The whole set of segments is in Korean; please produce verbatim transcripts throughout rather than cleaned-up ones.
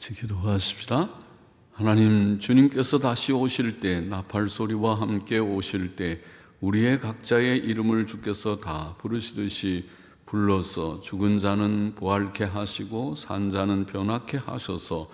같이 기도하십시다. 하나님, 주님께서 다시 오실 때, 나팔 소리와 함께 오실 때 우리의 각자의 이름을 주께서 다 부르시듯이 불러서 죽은 자는 부활케 하시고 산 자는 변화케 하셔서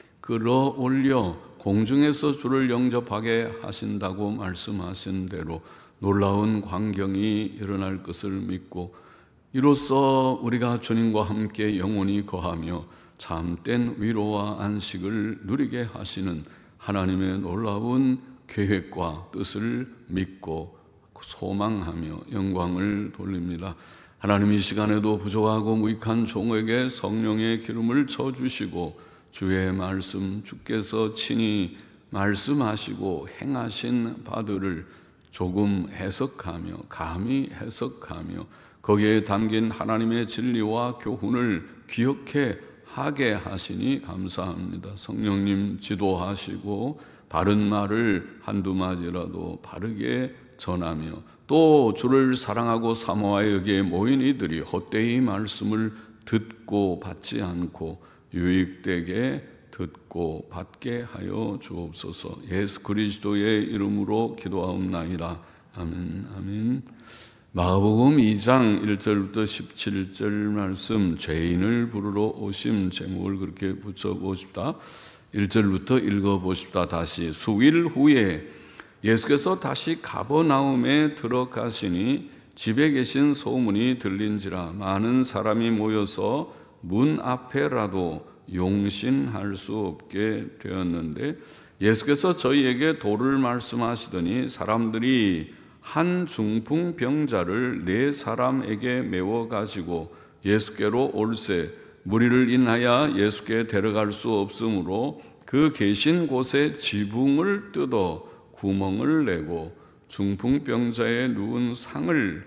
끌어올려 공중에서 주를 영접하게 하신다고 말씀하신 대로 놀라운 광경이 일어날 것을 믿고, 이로써 우리가 주님과 함께 영원히 거하며 참된 위로와 안식을 누리게 하시는 하나님의 놀라운 계획과 뜻을 믿고 소망하며 영광을 돌립니다. 하나님, 이 시간에도 부족하고 무익한 종에게 성령의 기름을 쳐주시고 주의 말씀, 주께서 친히 말씀하시고 행하신 바들을 조금 해석하며 감히 해석하며 거기에 담긴 하나님의 진리와 교훈을 기억해 하게 하시니 감사합니다. 성령님 지도하시고 바른 말을 한두 마디라도 바르게 전하며 또 주를 사랑하고 사모하여 여기에 모인 이들이 헛되이 말씀을 듣고 받지 않고 유익되게 듣고 받게 하여 주옵소서. 예수 그리스도의 이름으로 기도하옵나이다. 아멘. 아멘. 마가복음 이 장 일 절부터 십칠 절 말씀, 죄인을 부르러 오심 제목을 그렇게 붙여보십시다. 일 절부터 읽어보십시다. 다시. 수일 후에 예수께서 다시 가버나움에 들어가시니 집에 계신 소문이 들린지라 많은 사람이 모여서 문 앞에라도 용신할 수 없게 되었는데, 예수께서 저희에게 도를 말씀하시더니 사람들이 한 중풍병자를 네 사람에게 메워 가지고 예수께로 올세 무리를 인하여 예수께 데려갈 수 없으므로 그 계신 곳에 지붕을 뜯어 구멍을 내고 중풍병자의 누운 상을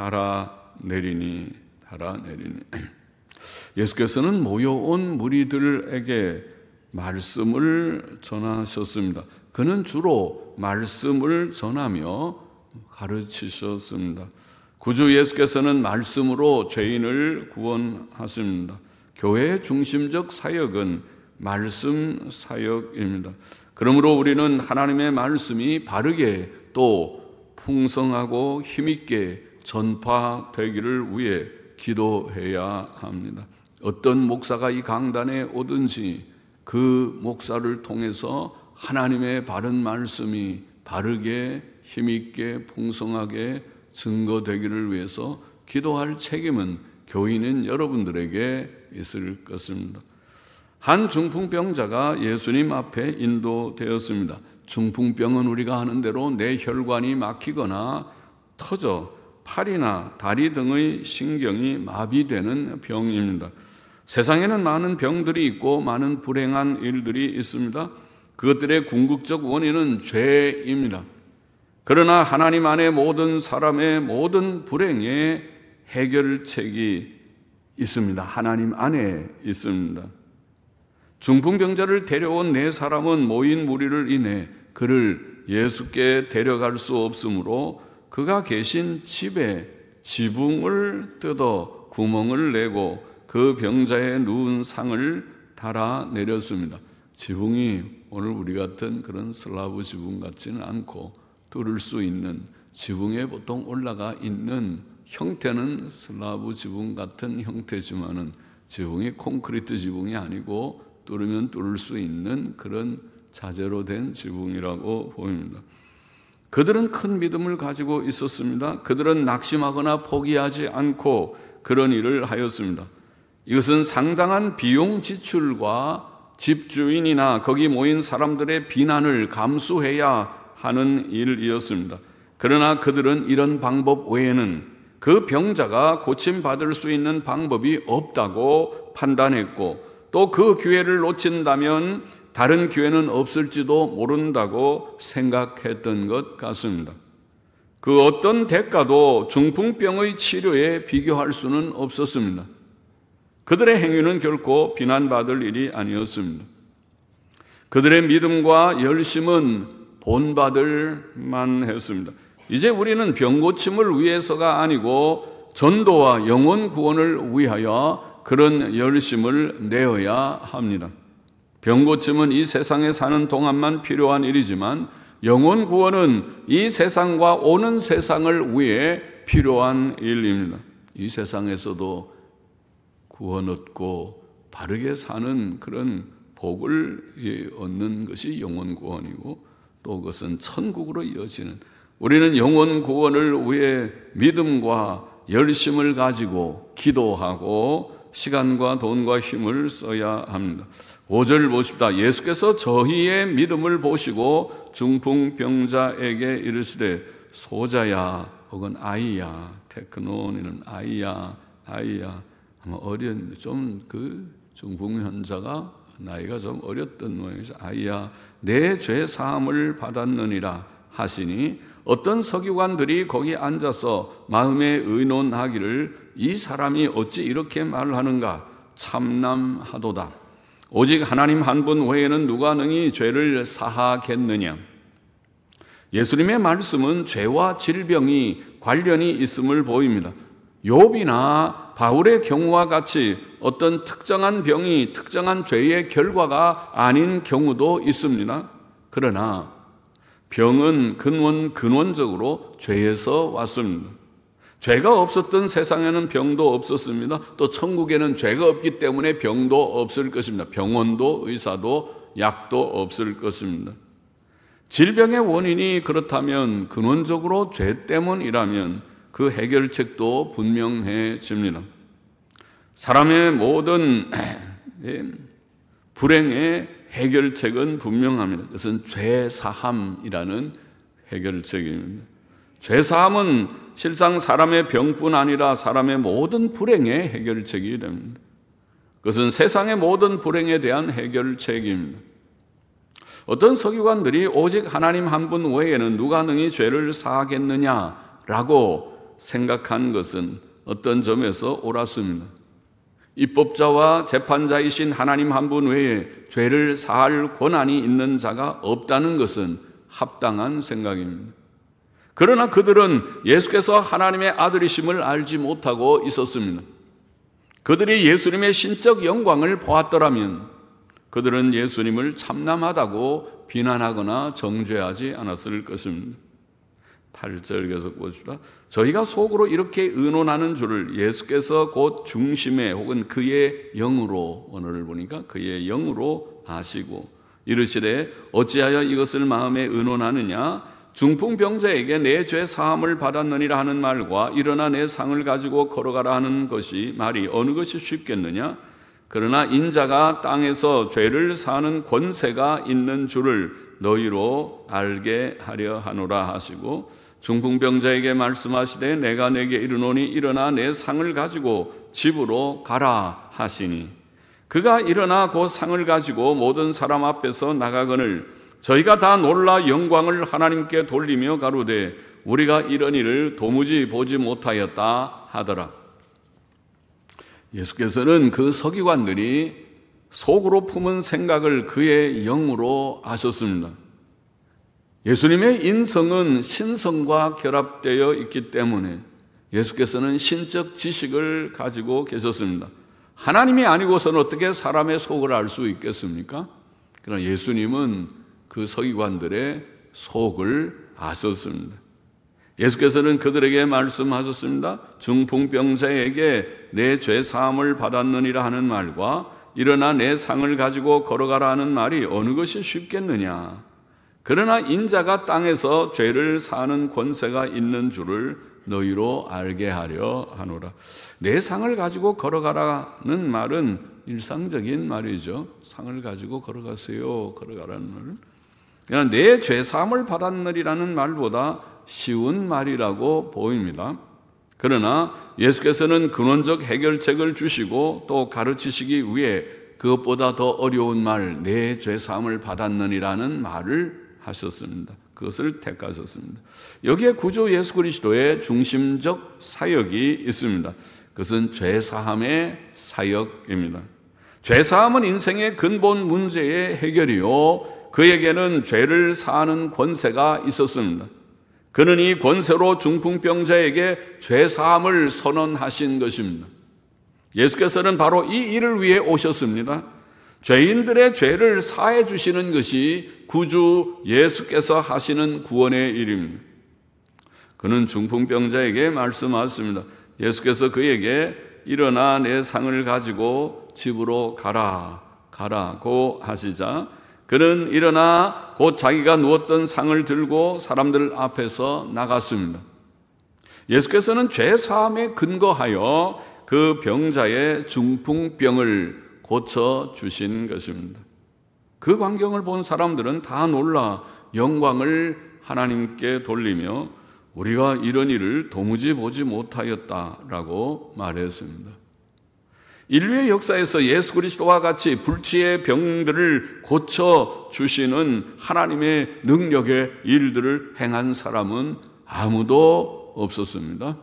달아내리니 달아내리니 예수께서는 모여온 무리들에게 말씀을 전하셨습니다. 그는 주로 말씀을 전하며 가르치셨습니다. 구주 예수께서는 말씀으로 죄인을 구원하십니다. 교회의 중심적 사역은 말씀 사역입니다. 그러므로 우리는 하나님의 말씀이 바르게 또 풍성하고 힘있게 전파되기를 위해 기도해야 합니다. 어떤 목사가 이 강단에 오든지 그 목사를 통해서 하나님의 바른 말씀이 바르게 힘있게 풍성하게 증거되기를 위해서 기도할 책임은 교인인 여러분들에게 있을 것입니다. 한 중풍병자가 예수님 앞에 인도되었습니다. 중풍병은 우리가 아는 대로 뇌혈관이 막히거나 터져 팔이나 다리 등의 신경이 마비되는 병입니다. 세상에는 많은 병들이 있고 많은 불행한 일들이 있습니다. 그것들의 궁극적 원인은 죄입니다. 그러나 하나님 안에 모든 사람의 모든 불행의 해결책이 있습니다. 하나님 안에 있습니다. 중풍병자를 데려온 네 사람은 모인 무리를 인해 그를 예수께 데려갈 수 없으므로 그가 계신 집에 지붕을 뜯어 구멍을 내고 그 병자의 누운 상을 달아내렸습니다. 지붕이 오늘 우리 같은 그런 슬라브 지붕 같지는 않고 뚫을 수 있는, 지붕에 보통 올라가 있는 형태는 슬라브 지붕 같은 형태지만은 지붕이 콘크리트 지붕이 아니고 뚫으면 뚫을 수 있는 그런 자재로 된 지붕이라고 보입니다. 그들은 큰 믿음을 가지고 있었습니다. 그들은 낙심하거나 포기하지 않고 그런 일을 하였습니다. 이것은 상당한 비용 지출과 집주인이나 거기 모인 사람들의 비난을 감수해야 하는 일이었습니다. 그러나 그들은 이런 방법 외에는 그 병자가 고침받을 수 있는 방법이 없다고 판단했고, 또 그 기회를 놓친다면 다른 기회는 없을지도 모른다고 생각했던 것 같습니다. 그 어떤 대가도 중풍병의 치료에 비교할 수는 없었습니다. 그들의 행위는 결코 비난받을 일이 아니었습니다. 그들의 믿음과 열심은 본받을 만했습니다. 이제 우리는 병고침을 위해서가 아니고 전도와 영혼 구원을 위하여 그런 열심을 내어야 합니다. 병고침은 이 세상에 사는 동안만 필요한 일이지만 영혼 구원은 이 세상과 오는 세상을 위해 필요한 일입니다. 이 세상에서도 구원 얻고 바르게 사는 그런 복을 얻는 것이 영혼 구원이고, 또 그것은 천국으로 이어지는, 우리는 영혼 구원을 위해 믿음과 열심을 가지고 기도하고 시간과 돈과 힘을 써야 합니다. 오 절 보십시다. 예수께서 저희의 믿음을 보시고 중풍병자에게 이르시되 소자야 혹은 아이야, 테크노니는 아이야 아이야, 아마 어린 좀 그 중풍환자가 나이가 좀 어렸던 모양이죠. 아이야 내 죄 사함을 받았느니라 하시니 어떤 서기관들이 거기 앉아서 마음에 의논하기를 이 사람이 어찌 이렇게 말하는가 참남하도다. 오직 하나님 한 분 외에는 누가 능히 죄를 사하겠느냐. 예수님의 말씀은 죄와 질병이 관련이 있음을 보입니다. 욥이나 바울의 경우와 같이 어떤 특정한 병이 특정한 죄의 결과가 아닌 경우도 있습니다. 그러나 병은 근원, 근원적으로 죄에서 왔습니다. 죄가 없었던 세상에는 병도 없었습니다. 또 천국에는 죄가 없기 때문에 병도 없을 것입니다. 병원도 의사도 약도 없을 것입니다. 질병의 원인이 그렇다면 근원적으로 죄 때문이라면 그 해결책도 분명해집니다. 사람의 모든 불행의 해결책은 분명합니다. 그것은 죄사함이라는 해결책입니다. 죄사함은 실상 사람의 병뿐 아니라 사람의 모든 불행의 해결책이 됩니다. 그것은 세상의 모든 불행에 대한 해결책입니다. 어떤 서기관들이 오직 하나님 한 분 외에는 누가 능히 죄를 사하겠느냐라고 생각한 것은 어떤 점에서 옳았습니다. 입법자와 재판자이신 하나님 한 분 외에 죄를 사할 권한이 있는 자가 없다는 것은 합당한 생각입니다. 그러나 그들은 예수께서 하나님의 아들이심을 알지 못하고 있었습니다. 그들이 예수님의 신적 영광을 보았더라면 그들은 예수님을 참남하다고 비난하거나 정죄하지 않았을 것입니다. 팔 절 계속 보십시다. 저희가 속으로 이렇게 의논하는 줄을 예수께서 곧 중심에 혹은 그의 영으로, 오늘을 보니까 그의 영으로 아시고 이르시되 어찌하여 이것을 마음에 의논하느냐. 중풍병자에게 내 죄 사함을 받았느니라 하는 말과 일어나 내 상을 가지고 걸어가라 하는 것이 말이 어느 것이 쉽겠느냐. 그러나 인자가 땅에서 죄를 사는 권세가 있는 줄을 너희로 알게 하려 하노라 하시고 중풍병자에게 말씀하시되 내가 내게 이르노니 일어나 내 상을 가지고 집으로 가라 하시니 그가 일어나 곧 상을 가지고 모든 사람 앞에서 나가거늘 저희가 다 놀라 영광을 하나님께 돌리며 가로되 우리가 이런 일을 도무지 보지 못하였다 하더라. 예수께서는 그 서기관들이 속으로 품은 생각을 그의 영으로 아셨습니다. 예수님의 인성은 신성과 결합되어 있기 때문에 예수께서는 신적 지식을 가지고 계셨습니다. 하나님이 아니고서는 어떻게 사람의 속을 알 수 있겠습니까? 그러나 예수님은 그 서기관들의 속을 아셨습니다. 예수께서는 그들에게 말씀하셨습니다. 중풍병자에게 내 죄 사함을 받았느니라 하는 말과 일어나 내 상을 가지고 걸어가라 하는 말이 어느 것이 쉽겠느냐. 그러나 인자가 땅에서 죄를 사는 권세가 있는 줄을 너희로 알게 하려 하노라. 내 상을 가지고 걸어가라는 말은 일상적인 말이죠. 상을 가지고 걸어가세요. 걸어가라는 말은. 그러나 내 죄 사함을 받았느리라는 말보다 쉬운 말이라고 보입니다. 그러나 예수께서는 근원적 해결책을 주시고 또 가르치시기 위해 그것보다 더 어려운 말, 내 죄 사함을 받았느니라는 말을 하셨습니다. 그것을 택하셨습니다. 여기에 구주 예수 그리스도의 중심적 사역이 있습니다. 그것은 죄 사함의 사역입니다. 죄 사함은 인생의 근본 문제의 해결이요, 그에게는 죄를 사하는 권세가 있었습니다. 그는 이 권세로 중풍병자에게 죄 사함을 선언하신 것입니다. 예수께서는 바로 이 일을 위해 오셨습니다. 죄인들의 죄를 사해 주시는 것이 구주 예수께서 하시는 구원의 일입니다. 그는 중풍병자에게 말씀하셨습니다. 예수께서 그에게 일어나 내 상을 가지고 집으로 가라 가라고 하시자 그는 일어나 곧 자기가 누웠던 상을 들고 사람들 앞에서 나갔습니다. 예수께서는 죄 사함에 근거하여 그 병자의 중풍병을 고쳐 주신 것입니다. 그 광경을 본 사람들은 다 놀라 영광을 하나님께 돌리며 우리가 이런 일을 도무지 보지 못하였다라고 말했습니다. 인류의 역사에서 예수 그리스도와 같이 불치의 병들을 고쳐 주시는 하나님의 능력의 일들을 행한 사람은 아무도 없었습니다.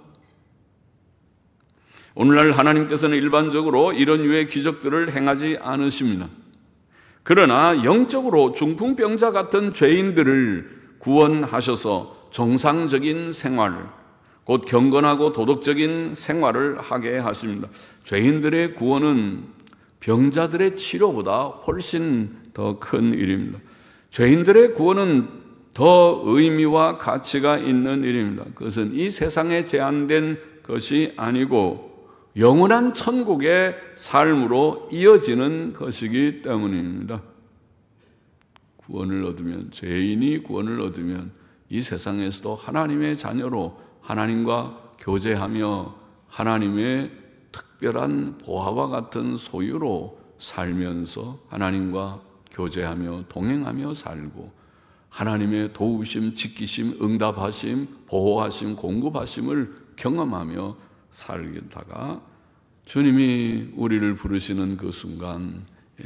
오늘날 하나님께서는 일반적으로 이런 유의 기적들을 행하지 않으십니다. 그러나 영적으로 중풍병자 같은 죄인들을 구원하셔서 정상적인 생활, 곧 경건하고 도덕적인 생활을 하게 하십니다. 죄인들의 구원은 병자들의 치료보다 훨씬 더 큰 일입니다. 죄인들의 구원은 더 의미와 가치가 있는 일입니다. 그것은 이 세상에 제한된 것이 아니고 영원한 천국의 삶으로 이어지는 것이기 때문입니다. 구원을 얻으면, 죄인이 구원을 얻으면 이 세상에서도 하나님의 자녀로 하나님과 교제하며 하나님의 특별한 보화와 같은 소유로 살면서 하나님과 교제하며 동행하며 살고 하나님의 도우심, 지키심, 응답하심, 보호하심, 공급하심을 경험하며 살다가 주님이 우리를 부르시는 그 순간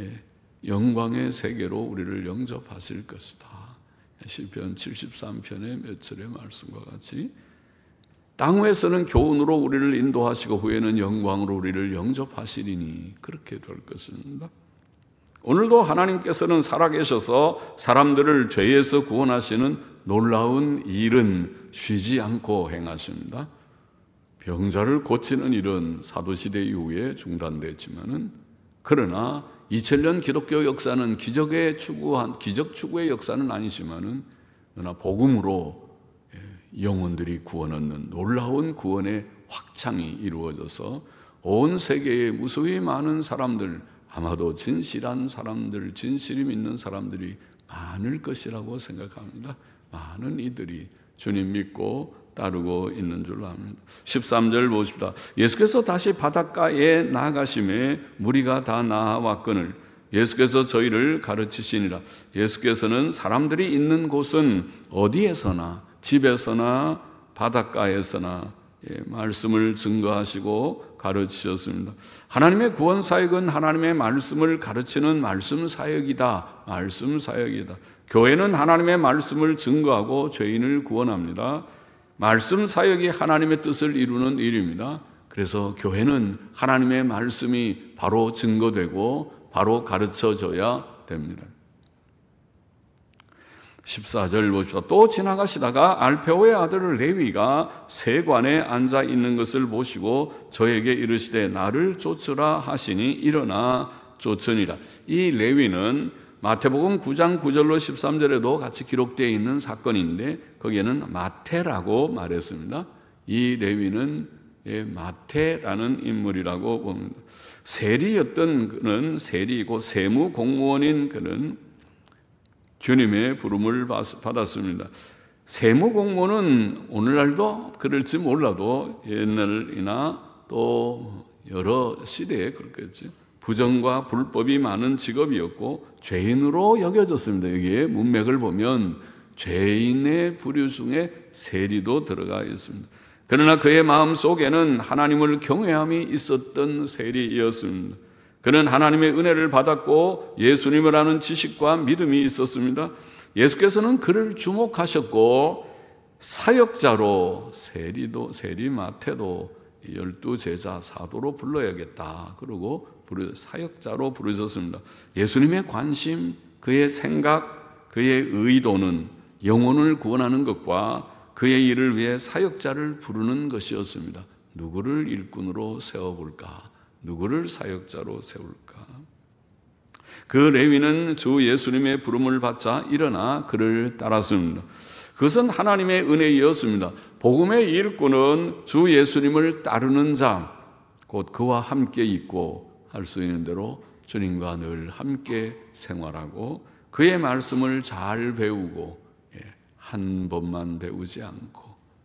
영광의 세계로 우리를 영접하실 것이다. 시편 칠십삼 편의 몇 절의 말씀과 같이 땅 위에서는 교훈으로 우리를 인도하시고 후에는 영광으로 우리를 영접하시리니 그렇게 될 것입니다. 오늘도 하나님께서는 살아계셔서 사람들을 죄에서 구원하시는 놀라운 일은 쉬지 않고 행하십니다. 병자를 고치는 일은 사도시대 이후에 중단됐지만은 그러나 이천 년 기독교 역사는 기적의 추구한 기적 추구의 역사는 아니지만은 그러나 복음으로 영혼들이 구원 얻는 놀라운 구원의 확장이 이루어져서 온 세계에 무수히 많은 사람들, 아마도 진실한 사람들, 진실이 믿는 사람들이 많을 것이라고 생각합니다. 많은 이들이 주님 믿고 따르고 있는 줄 압니다. 십삼 절 보십시다. 예수께서 다시 바닷가에 나가심에 무리가 다 나와왔거늘 예수께서 저희를 가르치시니라. 예수께서는 사람들이 있는 곳은 어디에서나 집에서나 바닷가에서나 예, 말씀을 증거하시고 가르치셨습니다. 하나님의 구원 사역은 하나님의 말씀을 가르치는 말씀 사역이다. 말씀 사역이다. 교회는 하나님의 말씀을 증거하고 죄인을 구원합니다. 말씀 사역이 하나님의 뜻을 이루는 일입니다. 그래서 교회는 하나님의 말씀이 바로 증거되고 바로 가르쳐져야 됩니다. 십사 절 보십시오. 또 지나가시다가 알페오의 아들 레위가 세관에 앉아 있는 것을 보시고 저에게 이르시되 나를 쫓으라 하시니 일어나 쫓으니라. 이 레위는 마태복음 구 장 구 절로 십삼 절에도 같이 기록되어 있는 사건인데 거기에는 마태라고 말했습니다. 이 레위는 마태라는 인물이라고 봅니다. 세리였던 그는 세리이고 세무 공무원인 그는 주님의 부름을 받았습니다. 세무 공무원은 오늘날도 그럴지 몰라도 옛날이나 또 여러 시대에 그렇겠지. 부정과 불법이 많은 직업이었고 죄인으로 여겨졌습니다. 여기에 문맥을 보면 죄인의 부류 중에 세리도 들어가 있습니다. 그러나 그의 마음 속에는 하나님을 경외함이 있었던 세리이었습니다. 그는 하나님의 은혜를 받았고 예수님을 아는 지식과 믿음이 있었습니다. 예수께서는 그를 주목하셨고 사역자로 세리도 세리 마태도 열두 제자 사도로 불러야겠다. 그리고 사역자로 부르셨습니다. 예수님의 관심, 그의 생각, 그의 의도는 영혼을 구원하는 것과 그의 일을 위해 사역자를 부르는 것이었습니다. 누구를 일꾼으로 세워볼까? 누구를 사역자로 세울까? 그 레위는 주 예수님의 부름을 받자 일어나 그를 따랐습니다. 그것은 하나님의 은혜이었습니다. 복음의 일꾼은 주 예수님을 따르는 자, 곧 그와 함께 있고 할 수 있는 대로 주님과 늘 함께 생활하고 그의 말씀을 잘 배우고 한 번만 배우지 않고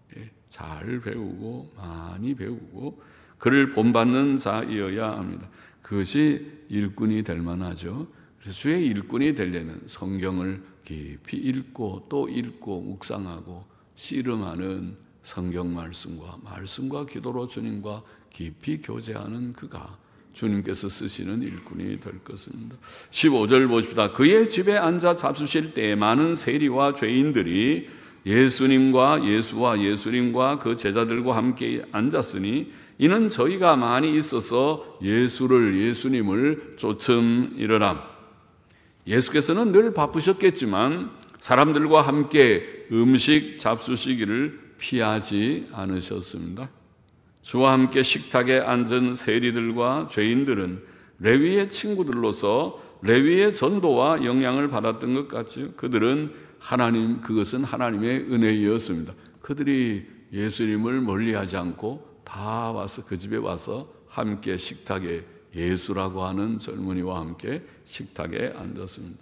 잘 배우고 많이 배우고 그를 본받는 자이어야 합니다. 그것이 일꾼이 될 만하죠. 그래서 주의 일꾼이 되려면 성경을 깊이 읽고 또 읽고 묵상하고 씨름하는 성경 말씀과 말씀과 기도로 주님과 깊이 교제하는 그가 주님께서 쓰시는 일꾼이 될 것입니다. 십오 절 보십시다. 그의 집에 앉아 잡수실 때에 많은 세리와 죄인들이 예수님과 예수와 예수님과 그 제자들과 함께 앉았으니 이는 저희가 많이 있어서 예수를 예수님을 쫓음이러라. 예수께서는 늘 바쁘셨겠지만 사람들과 함께 음식 잡수시기를 피하지 않으셨습니다. 주와 함께 식탁에 앉은 세리들과 죄인들은 레위의 친구들로서 레위의 전도와 영향을 받았던 것 같죠. 그들은 하나님, 그것은 하나님의 은혜였습니다. 그들이 예수님을 멀리하지 않고 다 와서 그 집에 와서 함께 식탁에 예수라고 하는 젊은이와 함께 식탁에 앉았습니다.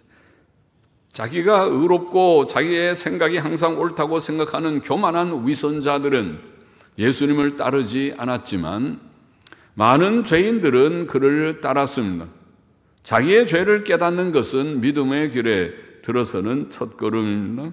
자기가 의롭고 자기의 생각이 항상 옳다고 생각하는 교만한 위선자들은 예수님을 따르지 않았지만 많은 죄인들은 그를 따랐습니다. 자기의 죄를 깨닫는 것은 믿음의 길에 들어서는 첫걸음입니다.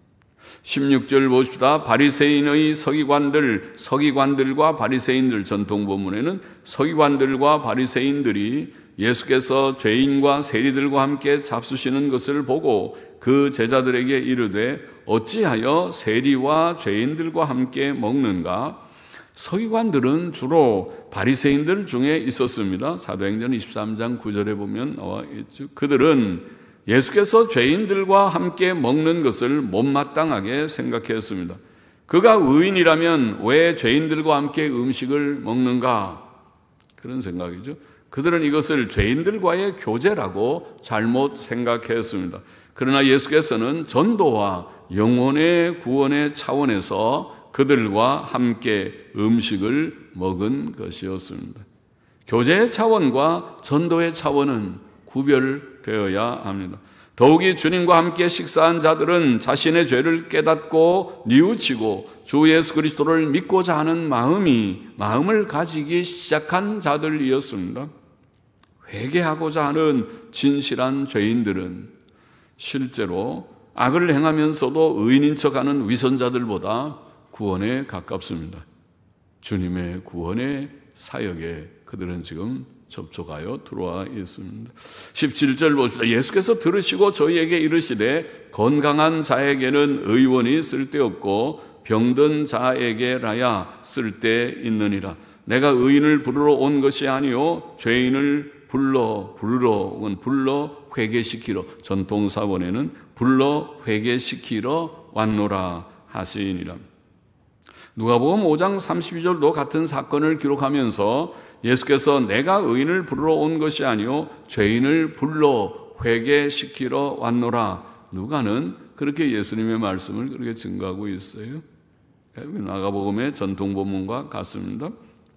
십육 절 보십시다. 바리새인의 서기관들, 서기관들과 바리새인들, 전통본문에는 서기관들과 바리새인들이 예수께서 죄인과 세리들과 함께 잡수시는 것을 보고 그 제자들에게 이르되 어찌하여 세리와 죄인들과 함께 먹는가? 서기관들은 주로 바리새인들 중에 있었습니다. 사도행전 이십삼 장 구 절에 보면 나와 있죠. 그들은 예수께서 죄인들과 함께 먹는 것을 못마땅하게 생각했습니다. 그가 의인이라면 왜 죄인들과 함께 음식을 먹는가? 그런 생각이죠. 그들은 이것을 죄인들과의 교제라고 잘못 생각했습니다. 그러나 예수께서는 전도와 영혼의 구원의 차원에서 그들과 함께 음식을 먹은 것이었습니다. 교제의 차원과 전도의 차원은 구별되어야 합니다. 더욱이 주님과 함께 식사한 자들은 자신의 죄를 깨닫고 뉘우치고 주 예수 그리스도를 믿고자 하는 마음이 마음을 가지기 시작한 자들이었습니다. 회개하고자 하는 진실한 죄인들은 실제로 악을 행하면서도 의인인 척하는 위선자들보다 구원에 가깝습니다. 주님의 구원의 사역에 그들은 지금 접촉하여 들어와 있습니다. 십칠 절 보시다. 예수께서 들으시고 저희에게 이르시되 건강한 자에게는 의원이 쓸데없고 병든 자에게라야 쓸데있느니라. 내가 의인을 부르러 온 것이 아니요 죄인을 불러 부르러 혹은 불러 회개시키러, 전통사본에는 불러 회개시키러 왔노라 하시니라. 누가복음 오 장 삼십이 절도 같은 사건을 기록하면서 예수께서 내가 의인을 부르러 온 것이 아니요 죄인을 불러 회개시키러 왔노라. 누가는 그렇게 예수님의 말씀을 그렇게 증거하고 있어요. 누가복음의 전통본문과 같습니다.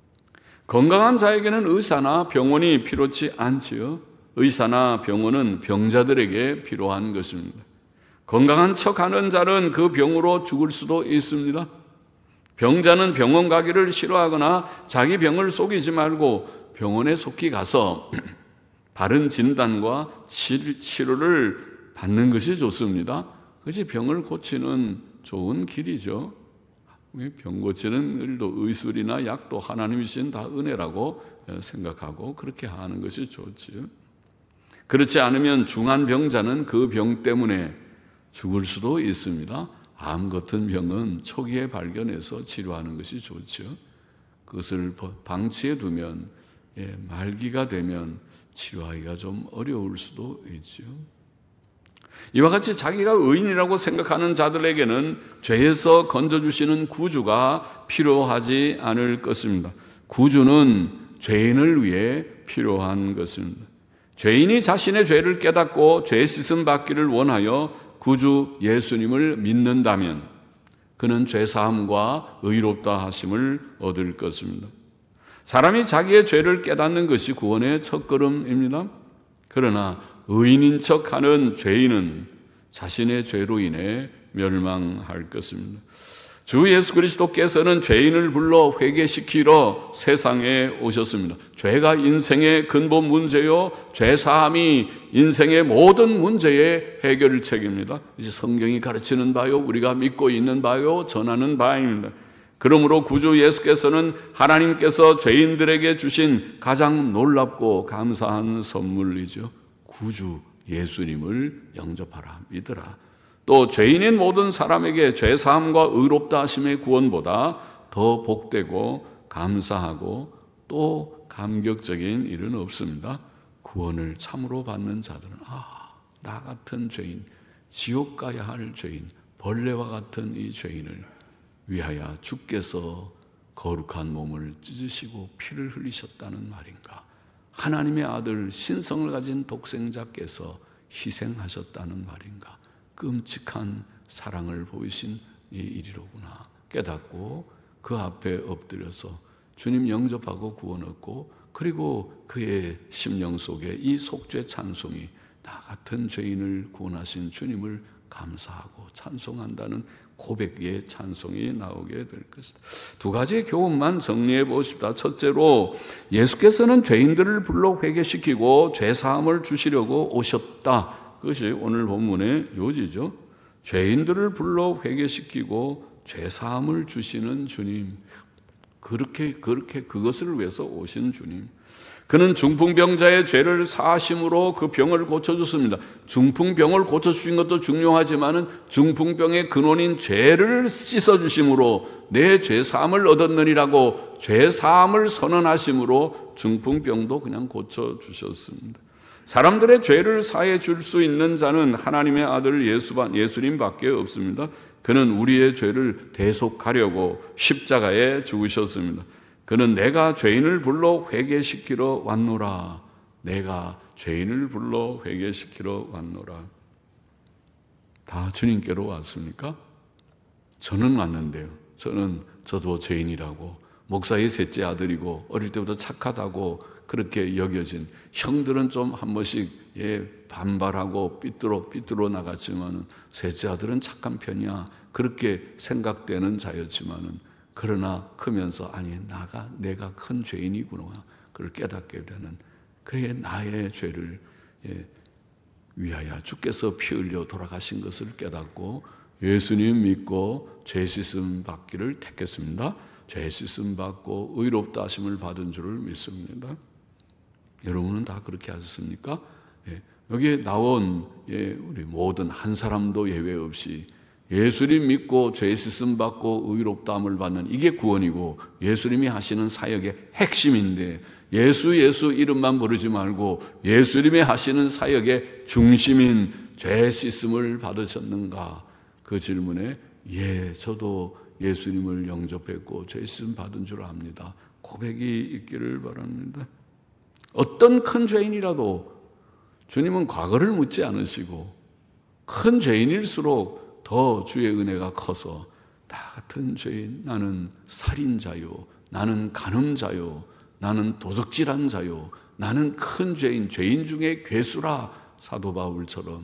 건강한 자에게는 의사나 병원이 필요치 않지요. 의사나 병원은 병자들에게 필요한 것입니다. 건강한 척하는 자는 그 병으로 죽을 수도 있습니다. 병자는 병원 가기를 싫어하거나 자기 병을 속이지 말고 병원에 속히 가서 바른 진단과 치료를 받는 것이 좋습니다. 그것이 병을 고치는 좋은 길이죠. 병 고치는 일도 의술이나 약도 하나님이신 다 은혜라고 생각하고 그렇게 하는 것이 좋지요. 그렇지 않으면 중한 병자는 그 병 때문에 죽을 수도 있습니다. 암 같은 병은 초기에 발견해서 치료하는 것이 좋죠. 그것을 방치해 두면 예, 말기가 되면 치료하기가 좀 어려울 수도 있죠. 이와 같이 자기가 의인이라고 생각하는 자들에게는 죄에서 건져주시는 구주가 필요하지 않을 것입니다. 구주는 죄인을 위해 필요한 것입니다. 죄인이 자신의 죄를 깨닫고 죄 씻음 받기를 원하여 구주 예수님을 믿는다면 그는 죄 사함과 의롭다 하심을 얻을 것입니다. 사람이 자기의 죄를 깨닫는 것이 구원의 첫걸음입니다. 그러나 의인인 척하는 죄인은 자신의 죄로 인해 멸망할 것입니다. 주 예수 그리스도께서는 죄인을 불러 회개시키러 세상에 오셨습니다. 죄가 인생의 근본 문제요, 죄 사함이 인생의 모든 문제의 해결책입니다. 이제 성경이 가르치는 바요, 우리가 믿고 있는 바요, 전하는 바입니다. 그러므로 구주 예수께서는 하나님께서 죄인들에게 주신 가장 놀랍고 감사한 선물이죠. 구주 예수님을 영접하라, 믿으라. 또 죄인인 모든 사람에게 죄사함과 의롭다 하심의 구원보다 더 복되고 감사하고 또 감격적인 일은 없습니다. 구원을 참으로 받는 자들은 아, 나 같은 죄인, 지옥 가야 할 죄인, 벌레와 같은 이 죄인을 위하여 주께서 거룩한 몸을 찢으시고 피를 흘리셨다는 말인가? 하나님의 아들 신성을 가진 독생자께서 희생하셨다는 말인가? 끔찍한 사랑을 보이신 이 일이로구나 깨닫고 그 앞에 엎드려서 주님 영접하고 구원 얻고 그리고 그의 심령 속에 이 속죄 찬송이 나 같은 죄인을 구원하신 주님을 감사하고 찬송한다는 고백의 찬송이 나오게 될 것이다. 두 가지 교훈만 정리해 보십시다. 첫째로 예수께서는 죄인들을 불러 회개시키고 죄사함을 주시려고 오셨다. 그것이 오늘 본문의 요지죠. 죄인들을 불러 회개시키고 죄사함을 주시는 주님. 그렇게 그렇게 그것을 위해서 오신 주님. 그는 중풍병자의 죄를 사하심으로 그 병을 고쳐줬습니다. 중풍병을 고쳐주신 것도 중요하지만 중풍병의 근원인 죄를 씻어주심으로 내 죄사함을 얻었느니라고 죄사함을 선언하심으로 중풍병도 그냥 고쳐주셨습니다. 사람들의 죄를 사해 줄 수 있는 자는 하나님의 아들 예수님밖에 없습니다. 그는 우리의 죄를 대속하려고 십자가에 죽으셨습니다. 그는 내가 죄인을 불러 회개시키러 왔노라. 내가 죄인을 불러 회개시키러 왔노라. 다 주님께로 왔습니까? 저는 왔는데요. 저는 저도 죄인이라고 목사의 셋째 아들이고 어릴 때부터 착하다고 그렇게 여겨진 형들은 좀 한 번씩 예, 반발하고 삐뚤어 삐뚤어 나갔지만은 셋째 아들은 착한 편이야 그렇게 생각되는 자였지만은 그러나 크면서 아니 나가 내가 큰 죄인이구나 그걸 깨닫게 되는 그의 나의 죄를 예, 위하여 주께서 피 흘려 돌아가신 것을 깨닫고 예수님 믿고 죄 씻음 받기를 택했습니다. 죄 씻음 받고 의롭다 하심을 받은 줄을 믿습니다. 여러분은 다 그렇게 하셨습니까? 예, 여기에 나온 예, 우리 모든 한 사람도 예외 없이 예수님 믿고 죄 씻음 받고 의롭다함을 받는 이게 구원이고 예수님이 하시는 사역의 핵심인데 예수 예수 이름만 부르지 말고 예수님이 하시는 사역의 중심인 죄 씻음을 받으셨는가? 그 질문에 예, 저도 예수님을 영접했고 죄 씻음 받은 줄 압니다. 고백이 있기를 바랍니다. 어떤 큰 죄인이라도 주님은 과거를 묻지 않으시고 큰 죄인일수록 더 주의 은혜가 커서 나 같은 죄인, 나는 살인자요, 나는 간음자요, 나는 도적질한 자요, 나는 큰 죄인, 죄인 중에 괴수라 사도 바울처럼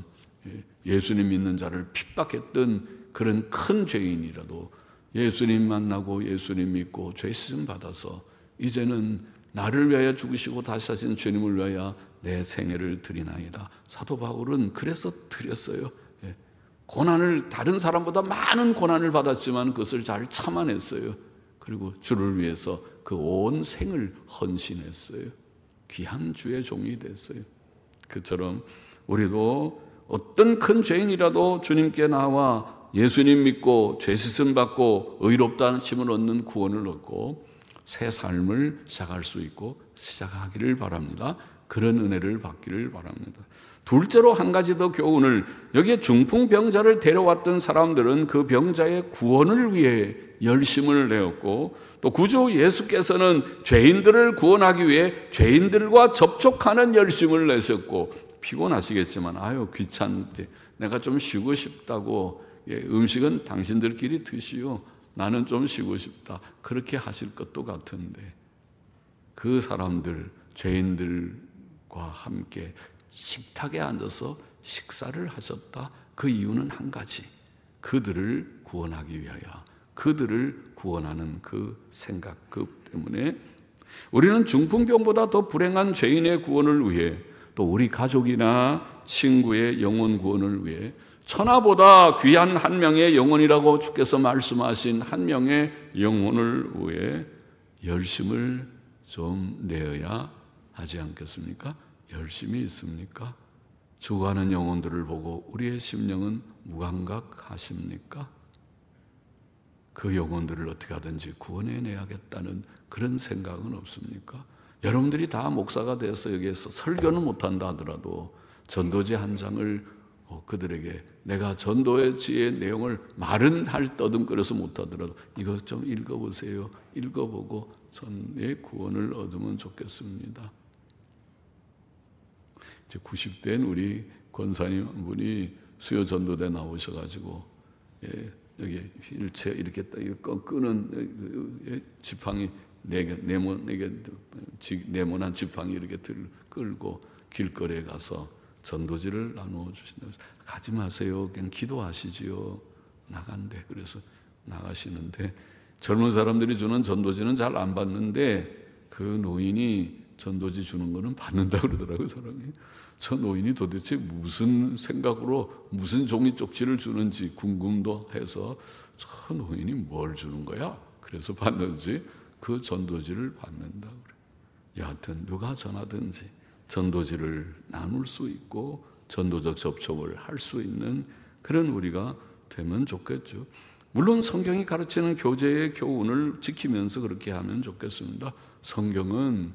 예수님 믿는 자를 핍박했던 그런 큰 죄인이라도 예수님 만나고 예수님 믿고 죄 씻음 받아서 이제는 나를 위하여 죽으시고 다시 하신 주님을 위하여 내 생애를 드리나이다. 사도 바울은 그래서 드렸어요. 예. 고난을 다른 사람보다 많은 고난을 받았지만 그것을 잘 참아냈어요. 그리고 주를 위해서 그 온 생을 헌신했어요. 귀한 주의 종이 됐어요. 그처럼 우리도 어떤 큰 죄인이라도 주님께 나와 예수님 믿고 죄 씻음 받고 의롭다 하심을 얻는 구원을 얻고 새 삶을 시작할 수 있고 시작하기를 바랍니다. 그런 은혜를 받기를 바랍니다. 둘째로 한 가지 더 교훈을, 여기에 중풍병자를 데려왔던 사람들은 그 병자의 구원을 위해 열심을 내었고, 또 구주 예수께서는 죄인들을 구원하기 위해 죄인들과 접촉하는 열심을 내셨고, 피곤하시겠지만 아유 귀찮지, 내가 좀 쉬고 싶다고, 예, 음식은 당신들끼리 드시오, 나는 좀 쉬고 싶다, 그렇게 하실 것도 같은데 그 사람들, 죄인들과 함께 식탁에 앉아서 식사를 하셨다. 그 이유는 한 가지, 그들을 구원하기 위하여, 그들을 구원하는 그 생각, 그 때문에 우리는 중풍병보다 더 불행한 죄인의 구원을 위해, 또 우리 가족이나 친구의 영혼 구원을 위해, 천하보다 귀한 한 명의 영혼이라고 주께서 말씀하신 한 명의 영혼을 위해 열심을 좀 내어야 하지 않겠습니까? 열심히 있습니까? 죽어가는 영혼들을 보고 우리의 심령은 무감각하십니까? 그 영혼들을 어떻게 하든지 구원해내야겠다는 그런 생각은 없습니까? 여러분들이 다 목사가 되어서 여기에서 설교는 못한다 하더라도 전도지 한 장을 그들에게, 내가 전도의 지혜의 내용을 말은 할 떠듬거려서 못하더라도 이것 좀 읽어보세요, 읽어보고 전의 구원을 얻으면 좋겠습니다. 이제 구십 대인 우리 권사님 한 분이 수요 전도대 나오셔가지고, 예, 여기 휠체어 이렇게 끄는 지팡이 네, 네모, 네, 네모난 지팡이 이렇게 들, 끌고 길거리에 가서 전도지를 나누어 주신다. 가지 마세요, 그냥 기도하시지요. 나간대. 그래서 나가시는데 젊은 사람들이 주는 전도지는 잘 안 받는데 그 노인이 전도지 주는 거는 받는다고 그러더라고요, 사람이. 저 노인이 도대체 무슨 생각으로 무슨 종이 쪽지를 주는지 궁금도 해서 저 노인이 뭘 주는 거야? 그래서 받는지 그 전도지를 받는다 그래. 여하튼 누가 전하든지 전도지를 나눌 수 있고 전도적 접촉을 할 수 있는 그런 우리가 되면 좋겠죠. 물론 성경이 가르치는 교제의 교훈을 지키면서 그렇게 하면 좋겠습니다. 성경은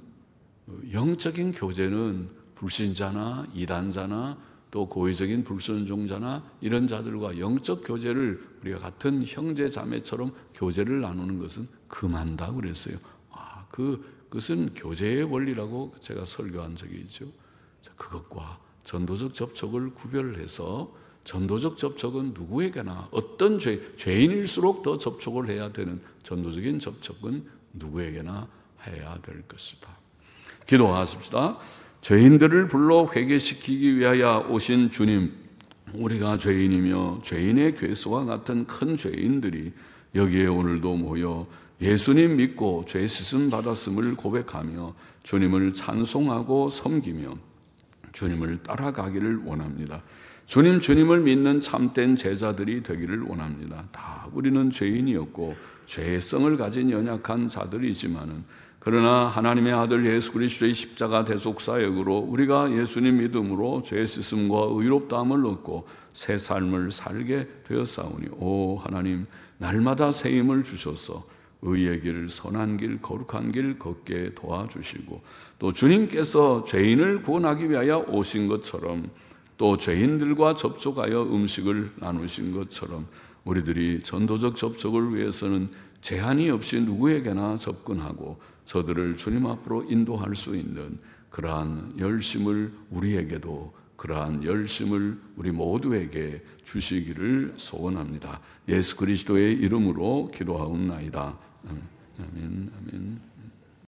영적인 교제는 불신자나 이단자나 또 고의적인 불순종자나 이런 자들과 영적 교제를 우리가 같은 형제 자매처럼 교제를 나누는 것은 금한다 그랬어요. 아, 그, 그것은 교제의 원리라고 제가 설교한 적이 있죠. 그것과 전도적 접촉을 구별해서, 전도적 접촉은 누구에게나 어떤 죄, 죄인일수록 더 접촉을 해야 되는 전도적인 접촉은 누구에게나 해야 될 것이다. 기도하십시다. 죄인들을 불러 회개시키기 위하여 오신 주님, 우리가 죄인이며 죄인의 괴수와 같은 큰 죄인들이 여기에 오늘도 모여 예수님 믿고 죄 씻음 받았음을 고백하며 주님을 찬송하고 섬기며 주님을 따라가기를 원합니다. 주님, 주님을 믿는 참된 제자들이 되기를 원합니다. 다 우리는 죄인이었고 죄성을 가진 연약한 자들이지만은, 그러나 하나님의 아들 예수 그리스도의 십자가 대속 사역으로 우리가 예수님 믿음으로 죄 씻음과 의롭다함을 얻고 새 삶을 살게 되었사오니, 오 하나님, 날마다 새 힘을 주셔서 의의 길, 선한 길, 거룩한 길 걷게 도와주시고, 또 주님께서 죄인을 구원하기 위하여 오신 것처럼, 또 죄인들과 접촉하여 음식을 나누신 것처럼 우리들이 전도적 접촉을 위해서는 제한이 없이 누구에게나 접근하고 저들을 주님 앞으로 인도할 수 있는 그러한 열심을 우리에게도, 그러한 열심을 우리 모두에게 주시기를 소원합니다. 예수 그리스도의 이름으로 기도하옵나이다. 아멘, 아멘.